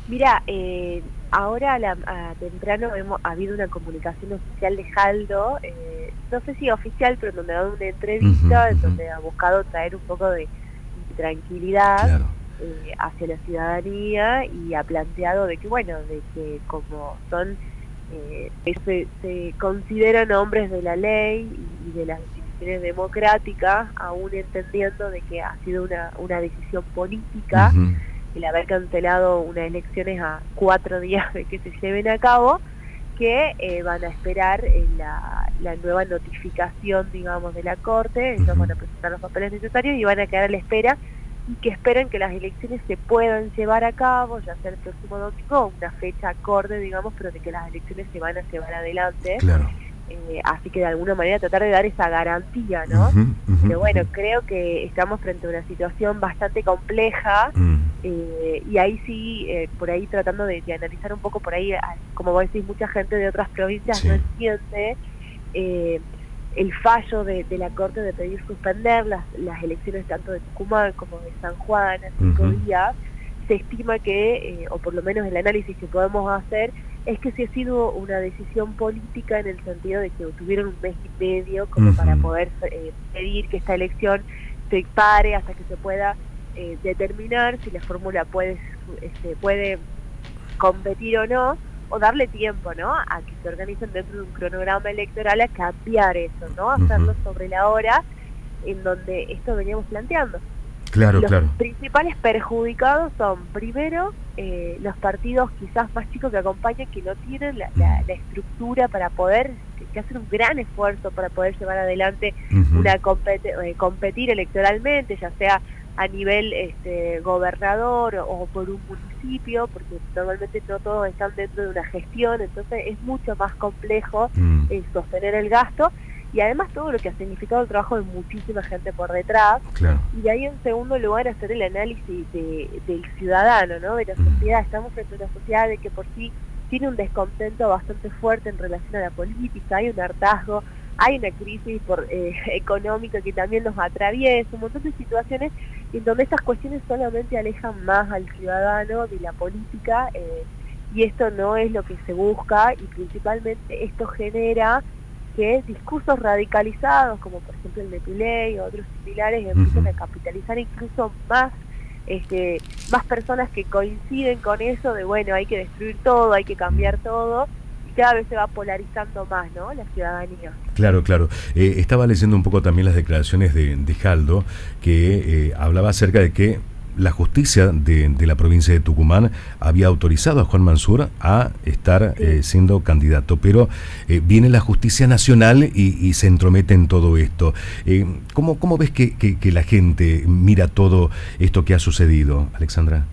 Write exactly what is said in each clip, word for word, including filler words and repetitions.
Mira, eh, ahora a, la, a temprano hemos ha habido una comunicación oficial de Jaldo, eh, no sé si oficial, pero en donde ha dado una Ujú, entrevista, en ujú. donde ha buscado traer un poco de tranquilidad Claro. eh, hacia la ciudadanía y ha planteado de que, bueno, de que como son, eh, se, se consideran hombres de la ley y, y de las instituciones democráticas, aún entendiendo de que ha sido una, una decisión política Ujú. el haber cancelado unas elecciones a cuatro días de que se lleven a cabo, que eh, van a esperar eh, la, la nueva notificación, digamos, de la Corte. Ellos Ujú. van a presentar los papeles necesarios y van a quedar a la espera, y que esperan que las elecciones se puedan llevar a cabo, ya sea el próximo domingo, una fecha acorde, digamos, pero de que las elecciones se van a llevar adelante. Claro. Eh, así que de alguna manera tratar de dar esa garantía, ¿no? Ujú, ujú, Pero bueno, ujú. creo que estamos frente a una situación bastante compleja, Mm. eh, y ahí sí, eh, por ahí tratando de, de analizar un poco por ahí, como vos decís, mucha gente de otras provincias no Sí. entiende eh, el fallo de, de la Corte de pedir suspender las, las elecciones tanto de Tucumán como de San Juan a cinco Ujú. días. Se estima que, eh, o por lo menos el análisis que podemos hacer, es que sí ha sido una decisión política en el sentido de que tuvieron un mes y medio como para Ujú. poder eh, pedir que esta elección se pare hasta que se pueda eh, determinar si la fórmula puede, este, puede competir o no, o darle tiempo, ¿no?, a que se organicen dentro de un cronograma electoral a cambiar eso, ¿no?, Ujú. hacerlo sobre la hora, en donde esto veníamos planteando. Claro, Los claro. principales perjudicados son, primero, eh, los partidos quizás más chicos que acompañan, que no tienen la, la, Mm. la estructura para poder, que, que hacen un gran esfuerzo para poder llevar adelante Ujú. una compet eh, competir electoralmente, ya sea a nivel este, gobernador o, o por un municipio, porque normalmente no todos están dentro de una gestión, entonces es mucho más complejo Mm. eh, sostener el gasto, y además todo lo que ha significado el trabajo de muchísima gente por detrás. Claro. Y de ahí, en segundo lugar, hacer el análisis de, del ciudadano, ¿no?, de la Mm. sociedad. Estamos frente a una sociedad de que por sí tiene un descontento bastante fuerte en relación a la política, hay un hartazgo, hay una crisis por, eh, económica que también nos atraviesa, un montón de situaciones en donde estas cuestiones solamente alejan más al ciudadano de la política, eh, y esto no es lo que se busca, y principalmente esto genera que discursos radicalizados, como por ejemplo el de Milei o otros similares, empiezan Ujú. a capitalizar incluso más, este, más personas que coinciden con eso de, bueno, hay que destruir todo, hay que cambiar todo, y cada vez se va polarizando más, ¿no?, la ciudadanía. Claro, claro. Eh, estaba leyendo un poco también las declaraciones de, de Jaldo, que eh, hablaba acerca de que la justicia de, de la provincia de Tucumán había autorizado a Juan Mansur a estar eh, Sí. siendo candidato, pero eh, viene la justicia nacional y, y se entromete en todo esto. Eh, ¿cómo, ¿Cómo ves que, que, que la gente mira todo esto que ha sucedido, Alexandra?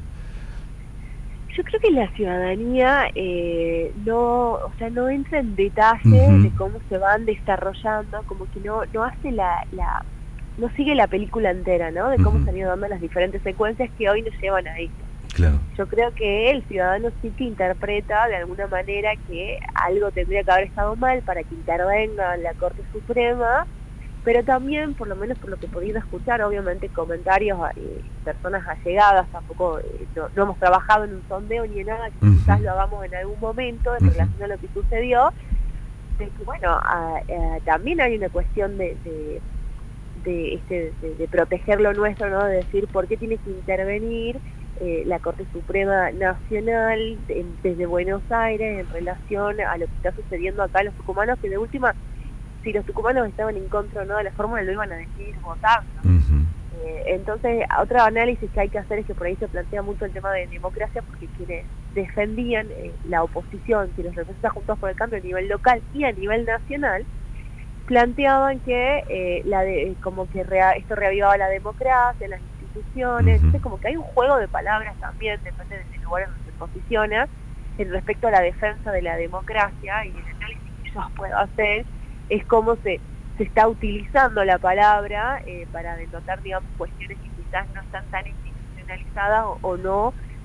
Yo creo que la ciudadanía eh, no, o sea, no entra en detalle Ujú. de cómo se van desarrollando, como que no, no hace la, la, no sigue la película entera, ¿no?, de cómo Ujú. se han ido dando las diferentes secuencias que hoy nos llevan a esto. Claro. Yo creo que el ciudadano sí que interpreta de alguna manera que algo tendría que haber estado mal para que intervenga la Corte Suprema, pero también, por lo menos por lo que he podido escuchar, obviamente comentarios a eh, personas allegadas, tampoco eh, no, no hemos trabajado en un sondeo ni en nada, que Ujú. quizás lo hagamos en algún momento en Ujú. relación a lo que sucedió, de que bueno, a, a, también hay una cuestión de, de, de, este, de, de proteger lo nuestro, ¿no?, de decir por qué tiene que intervenir eh, la Corte Suprema Nacional de, desde Buenos Aires en relación a lo que está sucediendo acá en los tucumanos, que de última, si los tucumanos estaban en contra o no de la fórmula, lo iban a decidir votando. Ujú. Eh, entonces, otro análisis que hay que hacer es que por ahí se plantea mucho el tema de democracia, porque quienes defendían eh, la oposición, quienes representan Juntos por el Cambio a nivel local y a nivel nacional, planteaban que eh, la de, como que rea, esto reavivaba la democracia, las instituciones, Ujú. entonces como que hay un juego de palabras también, depende del lugar en donde se posiciona, en respecto a la defensa de la democracia, y el análisis que yo puedo hacer es cómo se, se está utilizando la palabra eh, para denotar, digamos, cuestiones que quizás no están tan institucionalizadas o, o no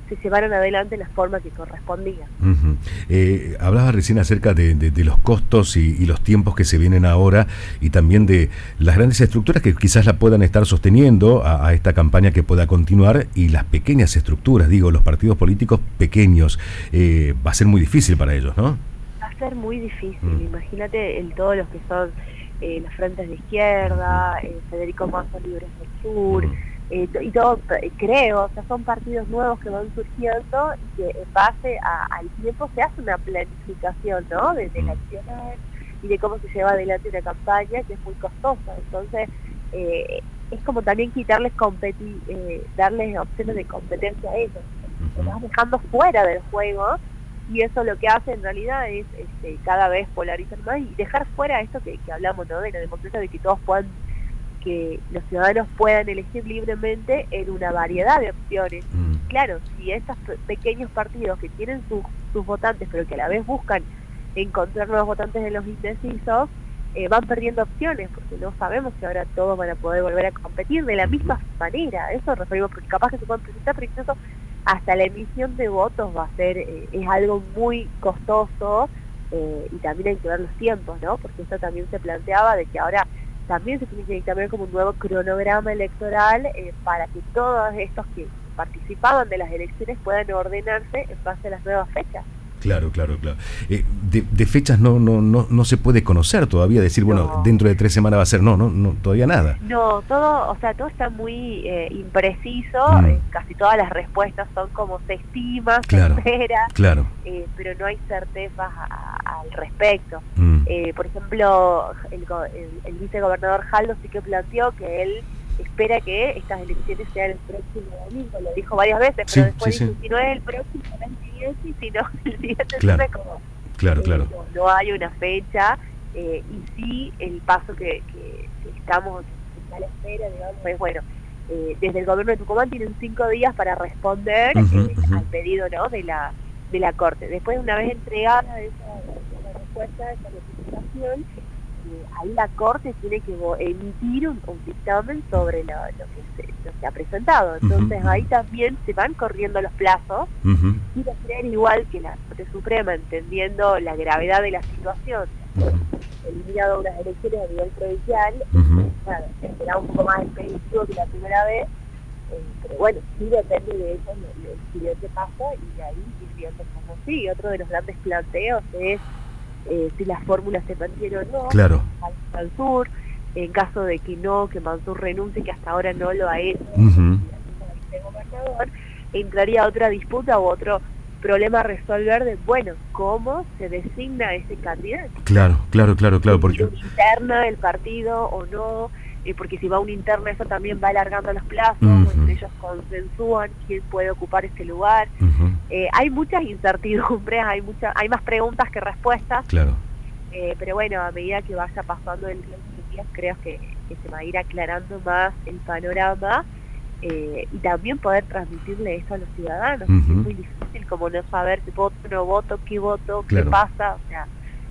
se llevaron adelante en la forma que correspondía. Uh-huh. Eh, hablaba recién acerca de, de, de los costos y, y los tiempos que se vienen ahora, y también de las grandes estructuras que quizás la puedan estar sosteniendo a, a esta campaña que pueda continuar, y las pequeñas estructuras, digo, los partidos políticos pequeños. Eh, va a ser muy difícil para ellos, ¿no? Va a ser muy difícil. Uh-huh. Imagínate en todos los que son eh, los frentes de izquierda, uh-huh. eh, Federico Massa Libres del Sur, uh-huh. Eh, y todo, creo, o sea, son partidos nuevos que van surgiendo y que en base a, al tiempo se hace una planificación, ¿no? De, de elecciones y de cómo se lleva adelante una campaña que es muy costosa. Entonces, eh, es como también quitarles competi eh, darles opciones de competencia a ellos. Se vas dejando fuera del juego, y eso lo que hace en realidad es este, cada vez polarizar más y dejar fuera esto que, que hablamos, ¿no? De la democracia, de que todos puedan, que los ciudadanos puedan elegir libremente en una variedad de opciones. Mm. Claro, si estos pequeños partidos que tienen sus, sus votantes, pero que a la vez buscan encontrar nuevos votantes de los indecisos, eh, van perdiendo opciones, porque no sabemos si ahora todos van a poder volver a competir de la misma manera. Eso referimos, porque capaz que se pueden presentar, pero incluso hasta la emisión de votos va a ser, eh, es algo muy costoso, eh, y también hay que ver los tiempos, ¿no? Porque esto también se planteaba de que ahora también se tiene que dictaminar como un nuevo cronograma electoral eh, para que todos estos que participaban de las elecciones puedan ordenarse en base a las nuevas fechas. Claro, claro, claro. Eh, de, de fechas no, no, no, no se puede conocer todavía, decir, no. Bueno, dentro de tres semanas va a ser, no, no, no, todavía nada. No, todo, o sea, todo está muy eh, impreciso, mm. eh, casi todas las respuestas son como se estima, claro, se espera, claro. eh, pero no hay certezas a, a, al respecto. Mm. Eh, por ejemplo, el, el, el vicegobernador Jaldo sí que planteó que él espera que estas elecciones sean el próximo domingo, lo dijo varias veces, pero sí, después sí, dijo, sí. si no es el próximo, es el siguiente, y si no, el siguiente, claro, como, claro, eh, claro. No, no hay una fecha, eh, y sí el paso que, que, que estamos a la espera, digamos, es bueno, eh, desde el gobierno de Tucumán tienen cinco días para responder uh-huh, eh, uh-huh. al pedido, ¿no? de la de la Corte. Después, una vez entregada esa, esa respuesta, esa notificación, ahí la Corte tiene que emitir un, un dictamen sobre lo, lo, que se, lo que ha presentado. Entonces uh-huh. ahí también se van corriendo los plazos. Uh-huh. Quiero creer igual que la Corte Suprema, entendiendo la gravedad de la situación, uh-huh. eliminado unas elecciones a nivel provincial, uh-huh. claro, será un poco más expeditivo que la primera vez, eh, pero bueno, sí depende de eso el siguiente paso, y de ahí ir viendo cómo sigue. Otro de los grandes planteos es Eh, si las fórmulas se mantienen o no, claro. Mansur, en caso de que no, que Mansur renuncie, que hasta ahora no lo ha hecho, uh-huh. el gobernador, entraría otra disputa u otro problema a resolver de, bueno, cómo se designa ese candidato. Claro, claro, claro, claro. Porque interna el partido o no, eh, porque si va una interna eso también va alargando los plazos, uh-huh. bueno, ellos consensúan quién puede ocupar ese lugar. Uh-huh. Eh, hay muchas incertidumbres, hay mucha, hay más preguntas que respuestas. Claro. Eh, pero bueno, a medida que vaya pasando el tiempo, creo que, que se va a ir aclarando más el panorama, eh, y también poder transmitirle eso a los ciudadanos. Uh-huh. Es muy difícil como no saber si voto o no voto, qué voto, claro. qué pasa, o sea,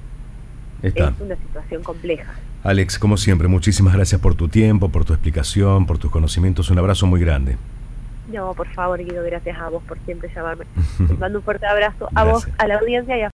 Está. Es una situación compleja. Alex, como siempre, muchísimas gracias por tu tiempo, por tu explicación, por tus conocimientos. Un abrazo muy grande. No, por favor, Guido, gracias a vos por siempre llamarme. Les mando un fuerte abrazo a gracias. vos, a la audiencia y a